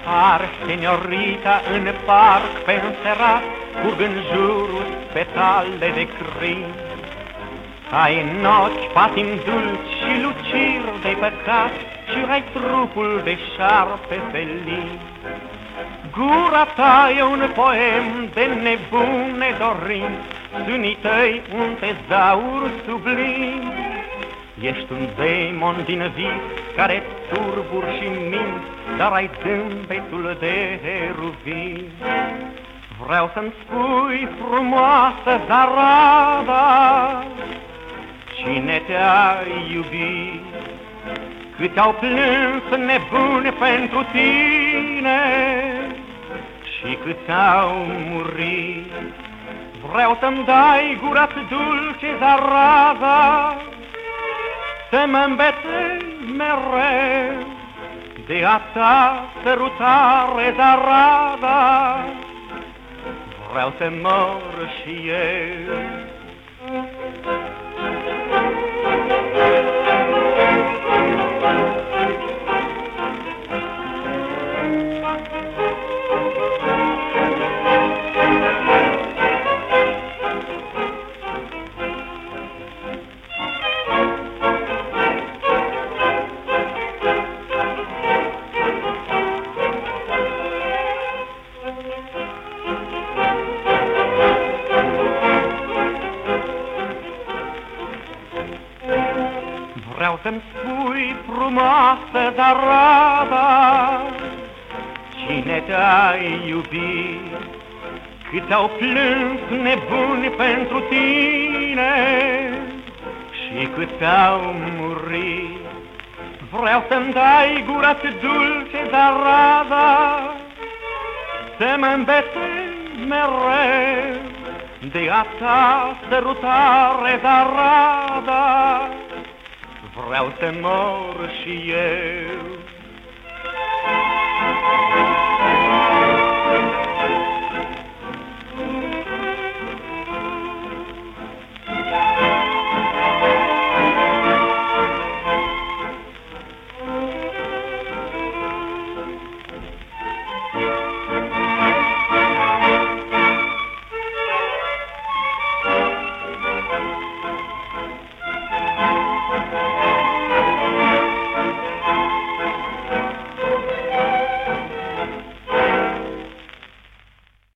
Apar seniorita în parc pe înserat, curg în jurul petale de crin. Ai în ochi patim dulci și luciri de păcat și ai trupul de șarpe felin. Gura ta e un poem de nebune dorinți, sânii tăi un tezaur sublim. Ești un demon din vis care turburi și minți, dar ai zâmbetul de heruvin. Vreau să-mi spui, frumoasă zarada, cine te-a iubit? Câți au plâns nebuni pentru tine și câți au murit. Vreau să-mi dai gura-ți dulce, zarada, să mă îmbetezi mereu de a ta sărutare, zarada. Vreau să mor și eu. Vreau să-mi spui, frumoasă zarada, cine te-a iubit? Câți au plâns nebuni pentru tine și câți au murit. Vreau să-mi dai gura-ți dulce, zarada, să mă îmbetezi mereu de a ta sărutare, zarada. Vreau să mor și eu.